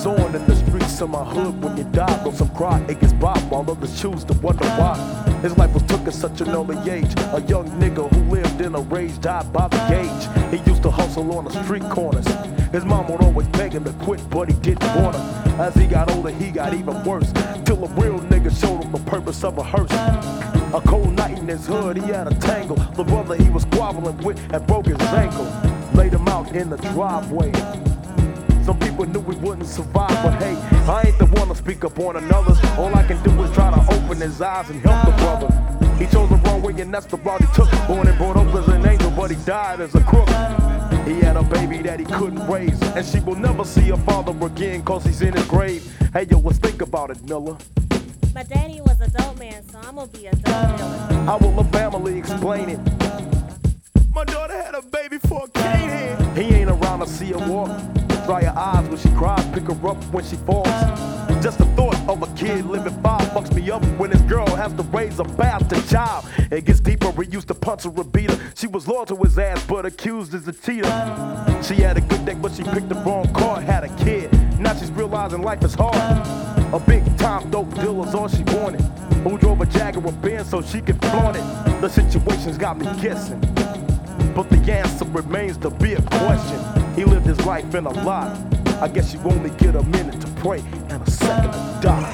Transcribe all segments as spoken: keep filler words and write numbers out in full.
goes on in the streets of my hood. When you die, though some cry, it gets by, while others choose to wonder why. His life was took at such an early age. A young nigga who lived in a rage died by the gauge. He used to hustle on the street corners. His mom would always beg him to quit, but he didn't want her. As he got older, he got even worse, till a real nigga showed him the purpose of a hearse. A cold night in his hood, he had a tangle. The brother he was squabbling with had broke his ankle. Laid him out in the driveway. Some people knew we wouldn't survive, but hey, I ain't the one to speak up on another's. All I can do is try to open his eyes and help the brother. He chose the wrong way and that's the route he took. Born and brought up as an angel, but he died as a crook. He had a baby that he couldn't raise, and she will never see her father again cause he's in his grave. Hey yo, let's think about it, Miller. My daddy was a dope man, so I'm gonna be a dope dealer. How will the family explain it? My daughter had a baby for a cane head. He ain't around to see her walk. Dry her eyes when she cries, pick her up when she falls. Just the thought of a kid living five fucks me up when his girl has to raise a bastard child. It gets deeper, he used to punch her or beat her. She was loyal to his ass, but accused as a cheater. She had a good day, but she picked the wrong card, had a kid. Now she's realizing life is hard. A big time dope dealer's all she wanted, who drove a Jaguar Benz so she could flaunt it. The situation's got me guessing, but the answer remains to be a question. He lived his life in a lie. I guess you only get a minute to pray and a second to die.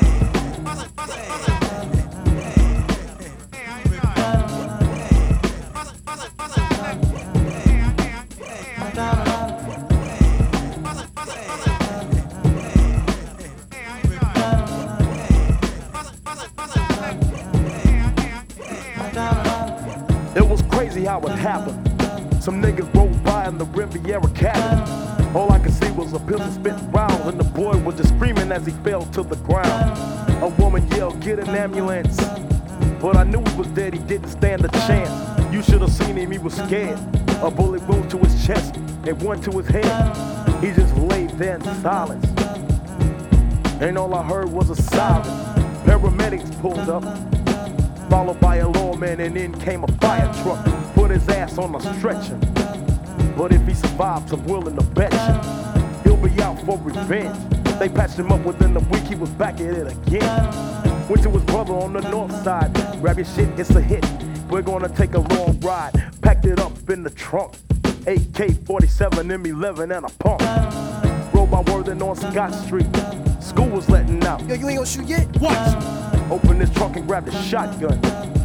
It was crazy how it happened. Some niggas rolled by in the Riviera cabin. All I could see was a pistol spitting rounds, and the boy was just screaming as he fell to the ground. A woman yelled, "Get an ambulance!" But I knew he was dead, he didn't stand a chance. You should have seen him, he was scared. A bullet wound to his chest and one to his head. He just lay there in silence, and all I heard was a siren. Paramedics pulled up, followed by a lawman, and then came a fire truck. Put his ass on a stretcher. But if he survives, I'm willing to bet you he'll be out for revenge. They patched him up within a week, he was back at it again. Went to his brother on the north side. Grab your shit, it's a hit. We're gonna take a long ride. Packed it up in the trunk. A K forty-seven, M eleven, and a pump. Rode by Worthing on Scott Street. School was letting out. Yo, you ain't gonna shoot yet? Watch! Opened his trunk and grabbed a shotgun.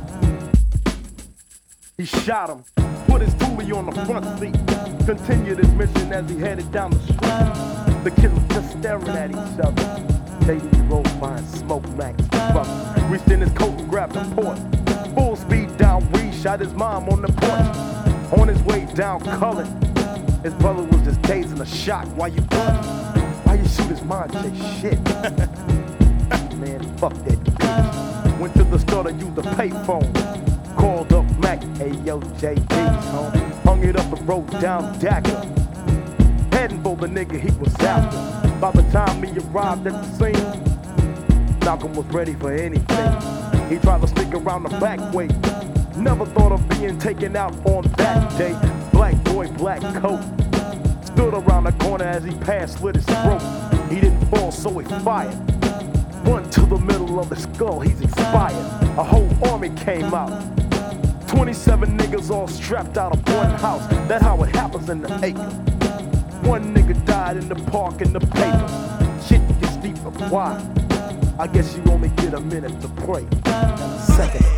He shot him, put his toolie on the front seat. Continued his mission as he headed down the street. The kids were just staring at each other. J D rolled by and smoked Max. Reached in his coat and grabbed the port. Full speed down Reed, shot his mom on the porch. On his way down Cullen, his brother was just dazed in a shock. Why you gun? Why you shoot his mom? Say shit. Man, fuck that bitch. Went to the store to use the payphone. Called up Mac, hey yo, J D's home. Hung it up and wrote down Dagger. Heading for the nigga he was after. By the time he arrived at the scene, Malcolm was ready for anything. He tried to sneak around the back way. Never thought of being taken out on that day. Black boy, black coat. Stood around the corner as he passed, slit his throat. He didn't fall, so he fired. One to the middle of the skull, he's expired. A whole army came out. twenty-seven niggas all strapped out of one house. That's how it happens in the acre. One nigga died in the park in the paper. Shit gets deeper, why? I guess you only get a minute to pray. And a second.